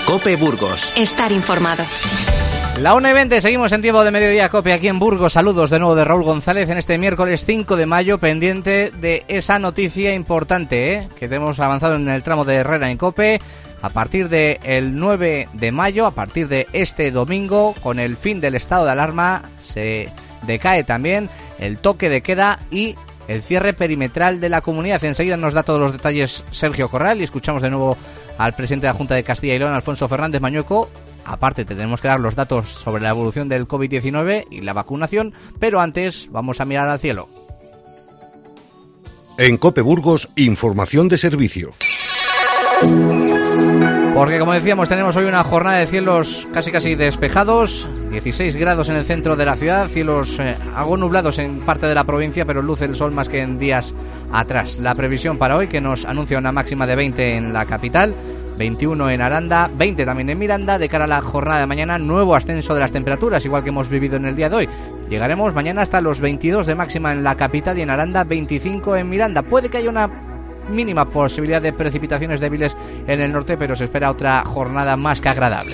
COPE Burgos. Estar informado. La 1:20, seguimos en tiempo de mediodía COPE aquí en Burgos. Saludos de nuevo de Raúl González en este miércoles 5 de mayo, pendiente de esa noticia importante, que hemos avanzado en el tramo de Herrera en COPE. A partir del 9 de mayo, a partir de este domingo, con el fin del estado de alarma, se decae también el toque de queda y el cierre perimetral de la comunidad. Enseguida nos da todos los detalles Sergio Corral y escuchamos de nuevo al presidente de la Junta de Castilla y León, Alfonso Fernández Mañueco. Aparte, tenemos que dar los datos sobre la evolución del COVID-19 y la vacunación, pero antes vamos a mirar al cielo. En COPE Burgos, información de servicio. Porque, como decíamos, tenemos hoy una jornada de cielos casi despejados, 16 grados en el centro de la ciudad, cielos algo nublados en parte de la provincia, pero luce el sol más que en días atrás. La previsión para hoy, que nos anuncia una máxima de 20 en la capital, 21 en Aranda, 20 también en Miranda. De cara a la jornada de mañana, nuevo ascenso de las temperaturas, igual que hemos vivido en el día de hoy. Llegaremos mañana hasta los 22 de máxima en la capital y en Aranda 25 en Miranda. Puede que haya una mínima posibilidad de precipitaciones débiles en el norte, pero se espera otra jornada más que agradable.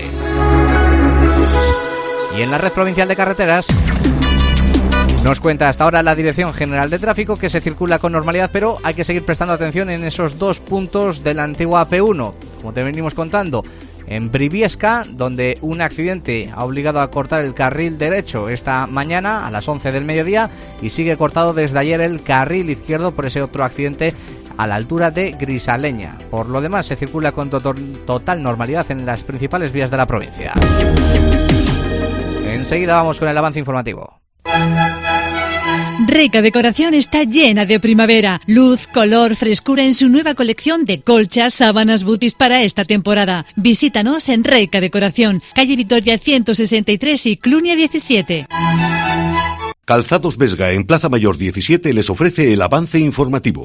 Y en la red provincial de carreteras nos cuenta hasta ahora la Dirección General de Tráfico que se circula con normalidad, pero hay que seguir prestando atención en esos dos puntos de la antigua AP1, como te venimos contando. En Briviesca, donde un accidente ha obligado a cortar el carril derecho esta mañana a las 11 del mediodía y sigue cortado desde ayer el carril izquierdo por ese otro accidente a la altura de Grisaleña. Por lo demás, se circula con total normalidad en las principales vías de la provincia. Enseguida vamos con el avance informativo. Reca Decoración está llena de primavera, luz, color, frescura en su nueva colección de colchas, sábanas, butis para esta temporada. Visítanos en Reca Decoración, calle Vitoria 163 y Clunia 17. Calzados Vesga en Plaza Mayor 17 les ofrece el avance informativo.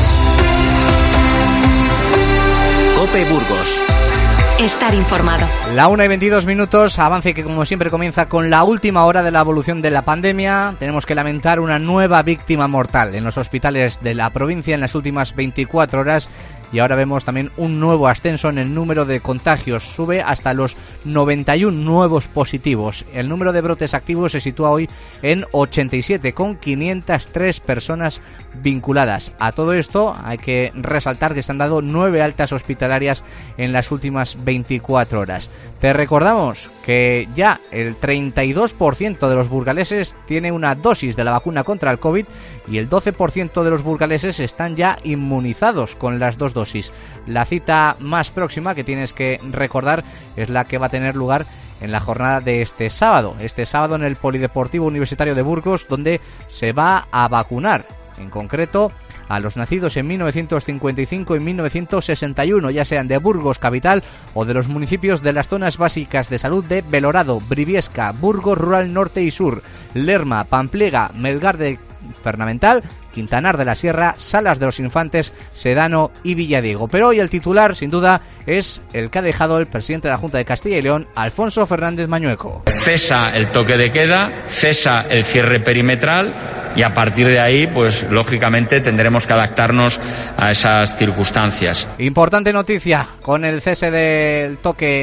COPE Burgos. Estar informado. La 1:22, avance que como siempre comienza con la última hora de la evolución de la pandemia. Tenemos que lamentar una nueva víctima mortal en los hospitales de la provincia en las últimas 24 horas. Y ahora vemos también un nuevo ascenso en el número de contagios. Sube hasta los 91 nuevos positivos. El número de brotes activos se sitúa hoy en 87, con 503 personas vinculadas. A todo esto hay que resaltar que se han dado 9 altas hospitalarias en las últimas 24 horas. Te recordamos que ya el 32% de los burgaleses tiene una dosis de la vacuna contra el COVID y el 12% de los burgaleses están ya inmunizados con las dos dosis. La cita más próxima que tienes que recordar es la que va a tener lugar en la jornada de este sábado en el Polideportivo Universitario de Burgos, donde se va a vacunar, en concreto a los nacidos en 1955 y 1961, ya sean de Burgos capital o de los municipios de las zonas básicas de salud de Belorado, Briviesca, Burgos Rural Norte y Sur, Lerma, Pamplega, Melgar de Fernamental, Quintanar de la Sierra, Salas de los Infantes, Sedano y Villadiego. Pero hoy el titular, sin duda, es el que ha dejado el presidente de la Junta de Castilla y León, Alfonso Fernández Mañueco. Cesa el toque de queda, cesa el cierre perimetral y a partir de ahí, pues lógicamente tendremos que adaptarnos a esas circunstancias. Importante noticia, con el cese del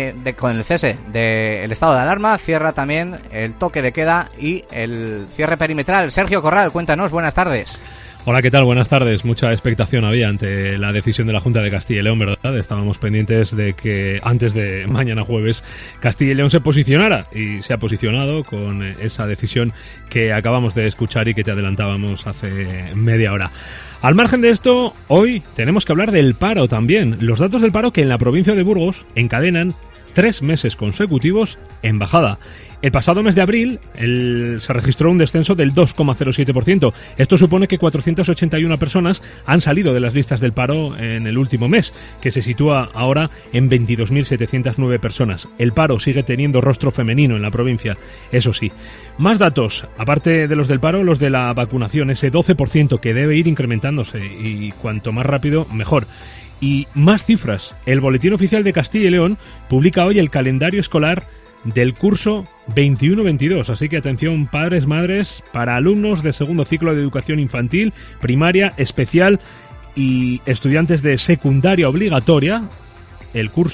estado de alarma, cierra también el toque de queda y el cierre perimetral. Sergio Corral, cuéntanos, buenas tardes. Hola, ¿qué tal? Buenas tardes. Mucha expectación había ante la decisión de la Junta de Castilla y León, ¿verdad? Estábamos pendientes de que antes de mañana jueves Castilla y León se posicionara y se ha posicionado con esa decisión que acabamos de escuchar y que te adelantábamos hace media hora. Al margen de esto, hoy tenemos que hablar del paro también. Los datos del paro que en la provincia de Burgos encadenan 3 meses consecutivos en bajada. El pasado mes de abril se registró un descenso del 2,07%. Esto supone que 481 personas han salido de las listas del paro en el último mes, que se sitúa ahora en 22.709 personas. El paro sigue teniendo rostro femenino en la provincia, eso sí. Más datos, aparte de los del paro, los de la vacunación, ese 12% que debe ir incrementándose y cuanto más rápido, mejor. Y más cifras. El Boletín Oficial de Castilla y León publica hoy el calendario escolar del curso 21-22, así que atención padres, madres, para alumnos de segundo ciclo de educación infantil, primaria, especial y estudiantes de secundaria obligatoria, el curso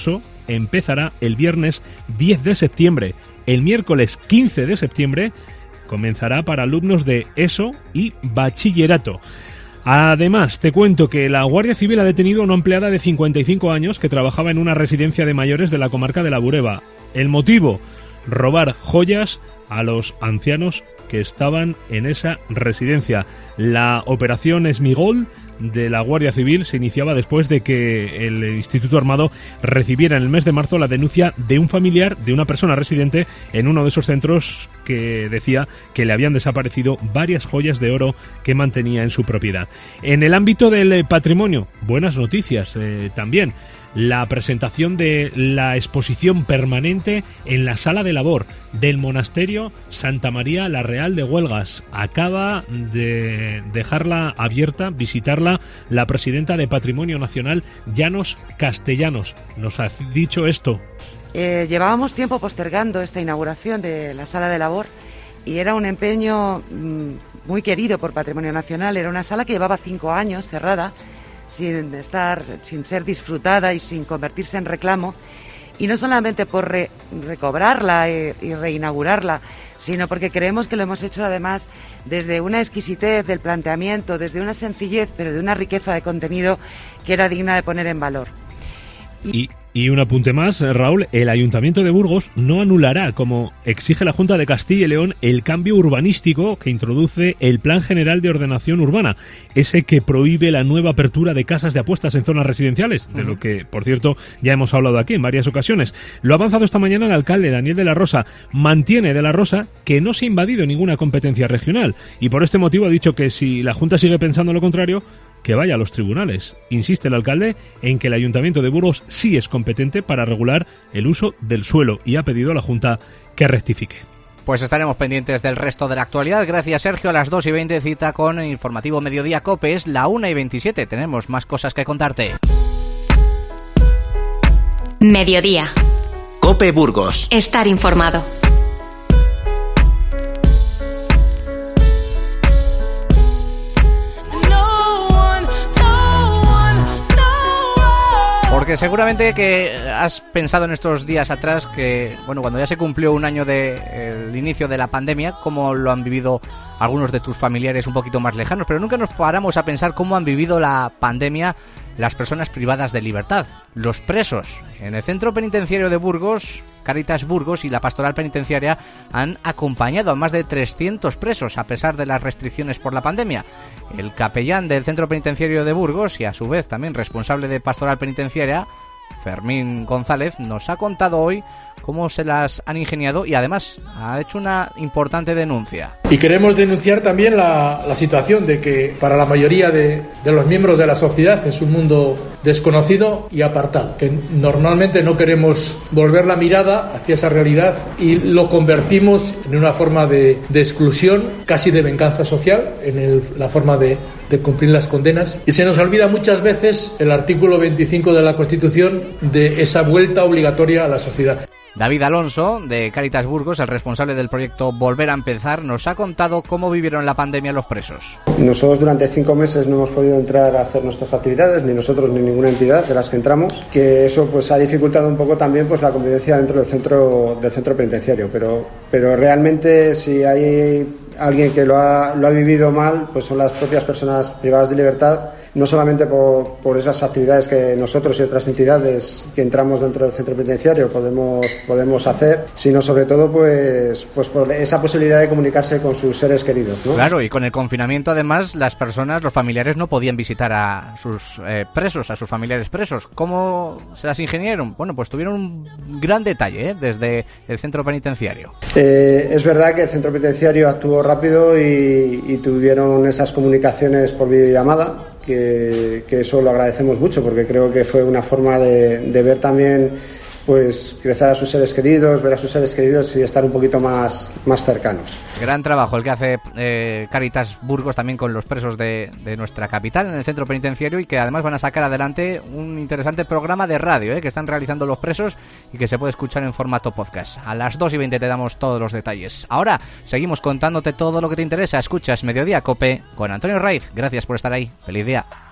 empezará el viernes 10 de septiembre. El miércoles 15 de septiembre comenzará para alumnos de ESO y bachillerato. Además, te cuento que la Guardia Civil ha detenido a una empleada de 55 años que trabajaba en una residencia de mayores de la comarca de La Bureba. El motivo: robar joyas a los ancianos que estaban en esa residencia. La operación Esmigol de la Guardia Civil se iniciaba después de que el Instituto Armado recibiera en el mes de marzo la denuncia de un familiar de una persona residente en uno de esos centros que decía que le habían desaparecido varias joyas de oro que mantenía en su propiedad. En el ámbito del patrimonio, buenas noticias también. La presentación de la exposición permanente en la Sala de Labor del Monasterio Santa María la Real de Huelgas. Acaba de dejarla abierta, visitarla, la presidenta de Patrimonio Nacional, Llanos Castellanos. Nos ha dicho esto. Llevábamos tiempo postergando esta inauguración de la Sala de Labor y era un empeño muy querido por Patrimonio Nacional. Era una sala que llevaba 5 años cerrada, sin ser disfrutada y sin convertirse en reclamo, y no solamente por recobrarla y reinaugurarla, sino porque creemos que lo hemos hecho además desde una exquisitez del planteamiento, desde una sencillez, pero de una riqueza de contenido que era digna de poner en valor. Y un apunte más, Raúl, el Ayuntamiento de Burgos no anulará, como exige la Junta de Castilla y León, el cambio urbanístico que introduce el Plan General de Ordenación Urbana, ese que prohíbe la nueva apertura de casas de apuestas en zonas residenciales, de lo que, por cierto, ya hemos hablado aquí en varias ocasiones. Lo ha avanzado esta mañana el alcalde Daniel de la Rosa. Mantiene de la Rosa que no se ha invadido ninguna competencia regional y por este motivo ha dicho que si la Junta sigue pensando lo contrario, que vaya a los tribunales. Insiste el alcalde en que el Ayuntamiento de Burgos sí es competente para regular el uso del suelo y ha pedido a la Junta que rectifique. Pues estaremos pendientes del resto de la actualidad. Gracias, Sergio. A las 2:20 cita con Informativo Mediodía COPE. Es la 1:27. Tenemos más cosas que contarte. Mediodía. COPE Burgos. Estar informado. Porque seguramente que has pensado en estos días atrás que, bueno, cuando ya se cumplió un año del inicio de la pandemia, cómo lo han vivido algunos de tus familiares un poquito más lejanos, pero nunca nos paramos a pensar cómo han vivido la pandemia las personas privadas de libertad, los presos. En el centro penitenciario de Burgos, Cáritas Burgos y la Pastoral Penitenciaria han acompañado a más de 300 presos a pesar de las restricciones por la pandemia. El capellán del centro penitenciario de Burgos y a su vez también responsable de Pastoral Penitenciaria, Fermín González, nos ha contado hoy cómo se las han ingeniado y además ha hecho una importante denuncia. Y queremos denunciar también la situación de que para la mayoría de los miembros de la sociedad es un mundo desconocido y apartado, que normalmente no queremos volver la mirada hacia esa realidad y lo convertimos en una forma de exclusión, casi de venganza social, en la forma de cumplir las condenas. Y se nos olvida muchas veces el artículo 25 de la Constitución de esa vuelta obligatoria a la sociedad. David Alonso, de Cáritas Burgos, el responsable del proyecto Volver a Empezar, nos ha contado cómo vivieron la pandemia los presos. Nosotros durante 5 meses no hemos podido entrar a hacer nuestras actividades, ni nosotros ni ninguna entidad de las que entramos, que eso pues ha dificultado un poco también pues la convivencia dentro del centro penitenciario, pero realmente si hay alguien que lo ha vivido mal, pues son las propias personas privadas de libertad, no solamente por esas actividades que nosotros y otras entidades que entramos dentro del centro penitenciario podemos hacer, sino sobre todo pues por esa posibilidad de comunicarse con sus seres queridos, ¿no? Claro, y con el confinamiento además los familiares no podían visitar a sus presos, a sus familiares presos. ¿Cómo se las ingeniaron? Bueno, pues tuvieron un gran detalle desde el centro penitenciario. Es verdad que el centro penitenciario actuó rápido y tuvieron esas comunicaciones por videollamada, que eso lo agradecemos mucho porque creo que fue una forma de ver también pues crecer a sus seres queridos, ver a sus seres queridos y estar un poquito más cercanos. Gran trabajo el que hace Cáritas Burgos también con los presos de nuestra capital en el centro penitenciario y que además van a sacar adelante un interesante programa de radio que están realizando los presos y que se puede escuchar en formato podcast. A las 2:20 te damos todos los detalles. Ahora seguimos contándote todo lo que te interesa. Escuchas Mediodía COPE con Antonio Raiz. Gracias por estar ahí. Feliz día.